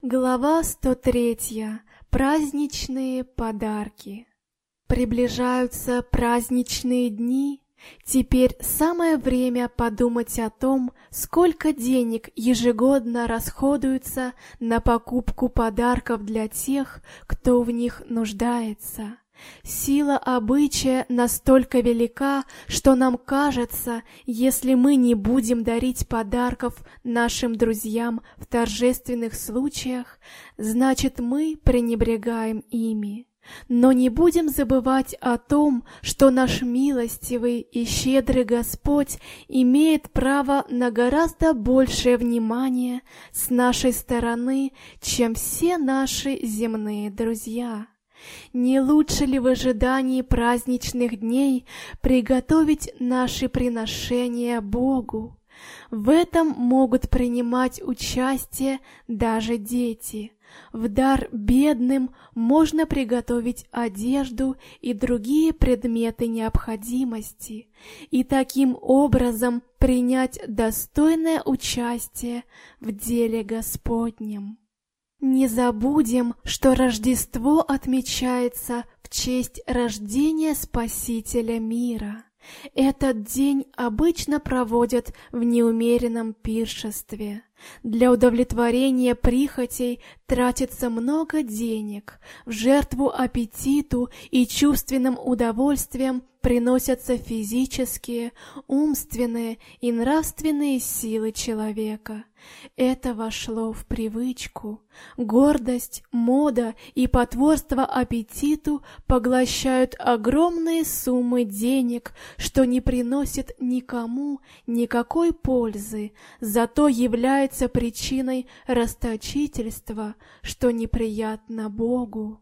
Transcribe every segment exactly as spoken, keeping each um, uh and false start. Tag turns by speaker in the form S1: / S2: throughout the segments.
S1: Глава сто третья. Праздничные подарки. Приближаются праздничные дни. Теперь самое время подумать о том, сколько денег ежегодно расходуется на покупку подарков для тех, кто в них нуждается. Сила обычая настолько велика, что нам кажется, если мы не будем дарить подарков нашим друзьям в торжественных случаях, значит, мы пренебрегаем ими. Но не будем забывать о том, что наш милостивый и щедрый Господь имеет право на гораздо большее внимание с нашей стороны, чем все наши земные друзья. Не лучше ли в ожидании праздничных дней приготовить наши приношения Богу? В этом могут принимать участие даже дети. В дар бедным можно приготовить одежду и другие предметы необходимости, и таким образом принять достойное участие в деле Господнем. Не забудем, что Рождество отмечается в честь рождения Спасителя мира. Этот день обычно проводят в неумеренном пиршестве. Для удовлетворения прихотей тратится много денег, в жертву аппетиту и чувственным удовольствиям приносятся физические, умственные и нравственные силы человека. Это вошло в привычку. Гордость, мода и потворство аппетиту поглощают огромные суммы денег, что не приносит никому никакой пользы, зато является причиной расточительства, что неприятно Богу.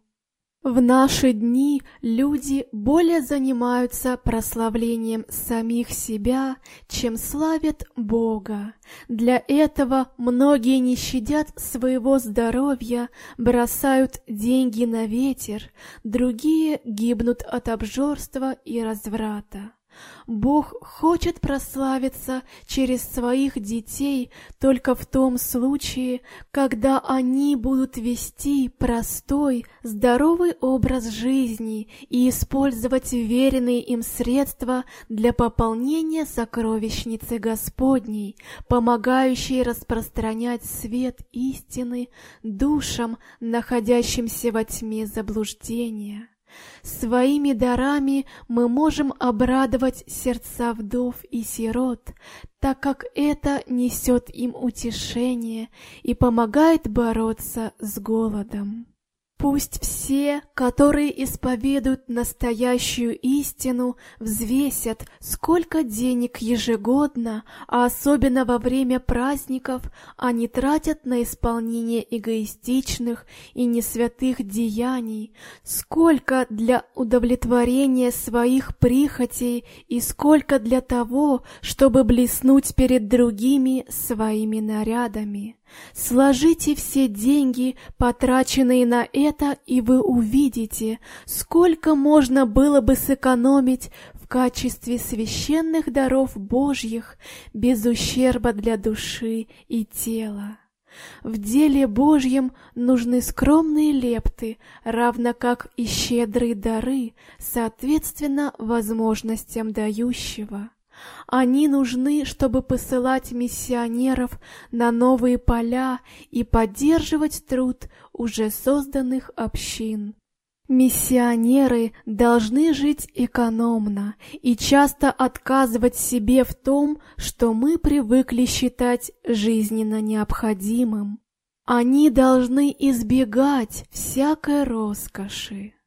S1: В наши дни люди более занимаются прославлением самих себя, чем славят Бога. Для этого многие не щадят своего здоровья, бросают деньги на ветер, другие гибнут от обжорства и разврата. Бог хочет прославиться через своих детей только в том случае, когда они будут вести простой, здоровый образ жизни и использовать веренные им средства для пополнения сокровищницы Господней, помогающей распространять свет истины душам, находящимся во тьме заблуждения. Своими дарами мы можем обрадовать сердца вдов и сирот, так как это несет им утешение и помогает бороться с голодом. Пусть все, которые исповедуют настоящую истину, взвесят, сколько денег ежегодно, а особенно во время праздников, они тратят на исполнение эгоистичных и несвятых деяний, сколько для удовлетворения своих прихотей и сколько для того, чтобы блеснуть перед другими своими нарядами. Сложите все деньги, потраченные на это, и вы увидите, сколько можно было бы сэкономить в качестве священных даров Божьих, без ущерба для души и тела. В деле Божьем нужны скромные лепты, равно как и щедрые дары, соответственно возможностям дающего. Они нужны, чтобы посылать миссионеров на новые поля и поддерживать труд уже созданных общин. Миссионеры должны жить экономно и часто отказывать себе в том, что мы привыкли считать жизненно необходимым. Они должны избегать всякой роскоши.